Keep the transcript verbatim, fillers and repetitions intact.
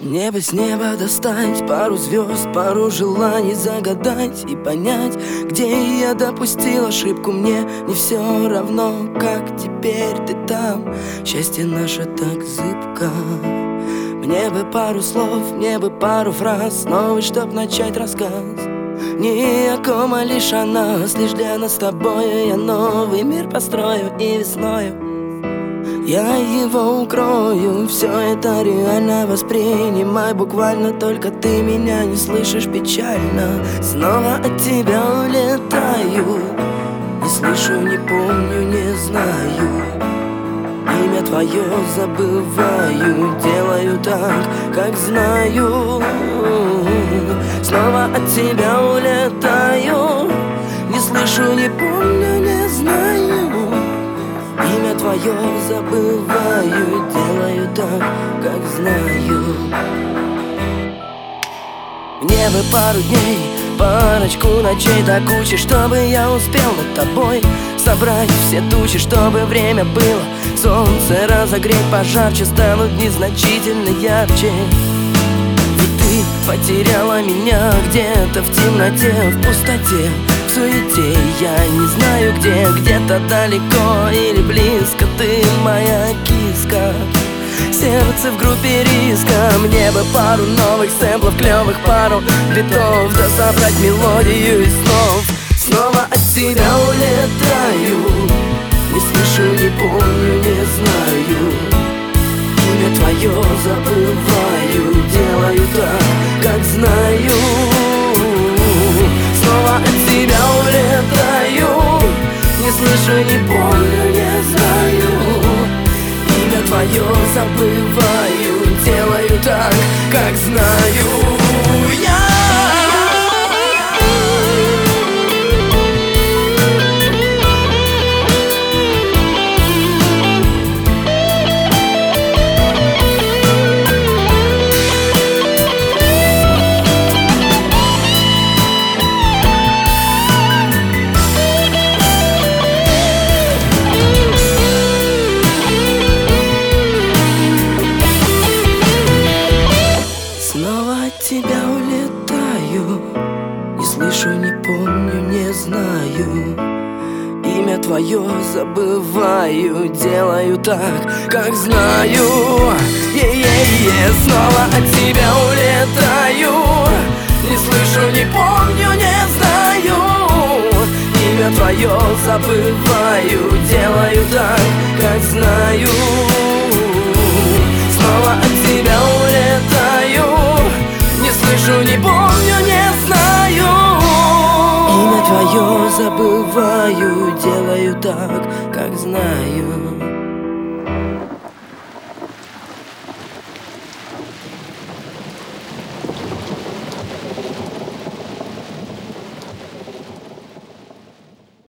Мне бы с неба достать пару звезд, пару желаний загадать и понять, где я допустил ошибку. Мне не все равно, как теперь ты там. Счастье наше так зыбко. Мне бы пару слов, мне бы пару фраз новый, чтоб начать рассказ. Не о ком, а лишь о нас, лишь для нас с тобой. Я новый мир построю и весною я его укрою. Все это реально воспринимай буквально, только ты меня не слышишь печально. Снова от тебя улетаю, не слышу, не помню, не знаю. Имя твое забываю, делаю так, как знаю. Снова от тебя улетаю, не слышу, не помню, не знаю. Имя твое забываю, делаю так, как знаю. Мне бы пару дней, парочку ночей до кучи, чтобы я успел над тобой собрать все тучи, чтобы время было, солнце разогреть пожарче, станут незначительно ярче. Ведь ты потеряла меня где-то в темноте, в пустоте, в суете. Я не знаю где, где-то далеко или близко. Ты моя киска, сердце в группе риска. Мне бы пару новых сэмплов, клевых пару битов, да собрать мелодию из снов. Снова от тебя улетаю, не слышу, не помню, не знаю. Имя твое забываю, делаю так, как знаю. Снова от тебя улетаю, не слышу, не помню, не знаю. Имя твое забываю, делаю так, как знаю я. От тебя улетаю, не слышу, не помню, не знаю. Имя твое забываю, делаю так, как знаю. Е-е-е, снова от тебя улетаю, не слышу, не помню, не знаю. Имя твое забываю, делаю так, как знаю. Снова от тебя улетаю, не слышу, не помню, не знаю. Имя твое забываю, делаю так, как знаю.